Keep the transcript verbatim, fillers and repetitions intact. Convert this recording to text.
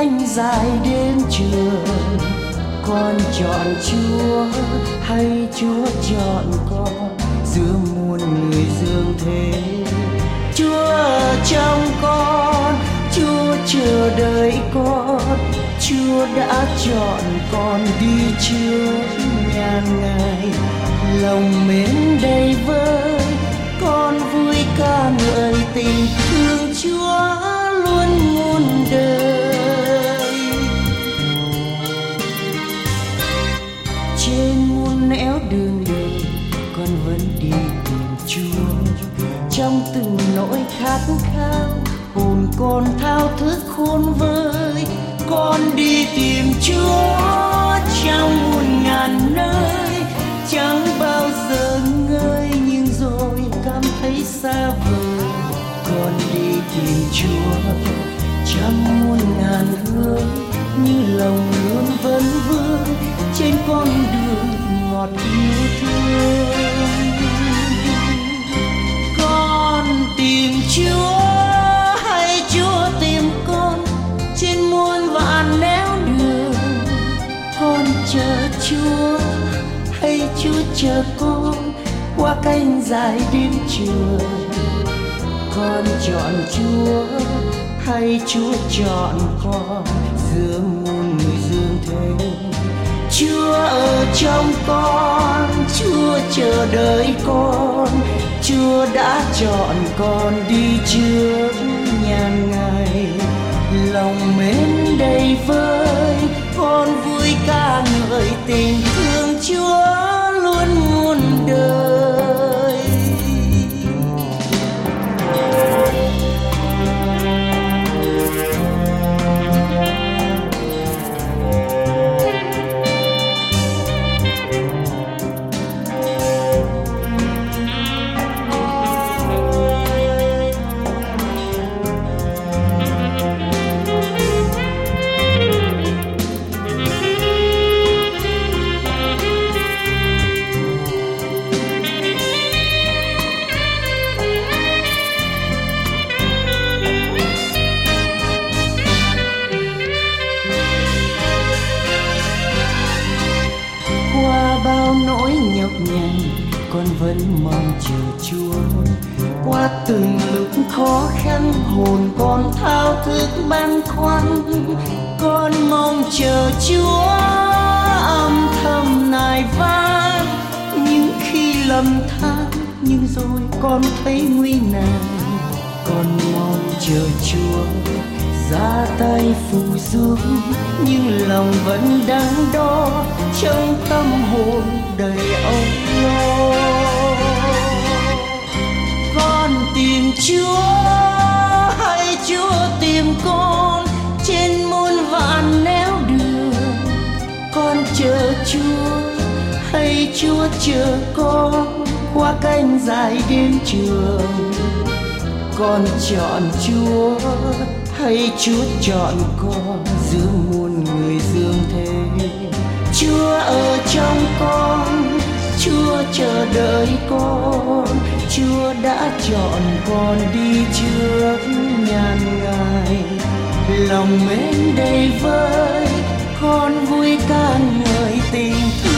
cánh dài đến trường. Con chọn Chúa hay Chúa chọn con giữa muôn người dương thế? Chúa ở trong con, Chúa chờ đợi con, Chúa đã chọn con đi trước ngàn ngày. Lòng mến đầy vơi, con vui ca ngợi tình thương Chúa luôn muôn đời. Trên muôn nẻo đường đời, con vẫn đi tìm Chúa. Trong từng nỗi khát khao, hồn con thao thức khôn vơi. Con đi tìm Chúa trong muôn ngàn nơi, chẳng bao giờ ngơi nhưng rồi cảm thấy xa vời. Con đi tìm Chúa trong muôn ngàn hướng, như lòng luôn vấn vương trên con đường ngọt yêu thương. Con tìm Chúa hay Chúa tìm con trên muôn vạn nẻo đường? Con chờ Chúa hay Chúa chờ con qua cánh dài đến trường? Con chọn Chúa hay Chúa chọn con giữa muôn người dương thế? Chúa ở trong con, Chúa chờ đợi con, Chúa đã chọn con đi trước ngàn ngày. Lòng mến đầy vơi, con vui ca ngợi tình thương Chúa luôn muôn đời. Con vẫn mong chờ Chúa. Qua từng lúc khó khăn, hồn con thao thức băn khoăn. Con mong chờ Chúa âm thầm nài van. Nhưng khi lầm than, nhưng rồi con thấy nguy nan. Con mong chờ Chúa ra tay phù giúp, nhưng lòng vẫn đắn đo trong tâm hồn đầy âu lo. Con tìm Chúa hay Chúa tìm con trên muôn vạn nẻo đường? Con chờ Chúa hay Chúa chờ con qua cánh dài đến trường? Con chọn Chúa hay Chúa chọn con giữa muôn người dương thế? Chúa ở trong con, Chúa chờ đợi con, Chúa đã chọn con đi trước ngàn ngày. Lòng mến đầy vơi, con vui ca ngợi tình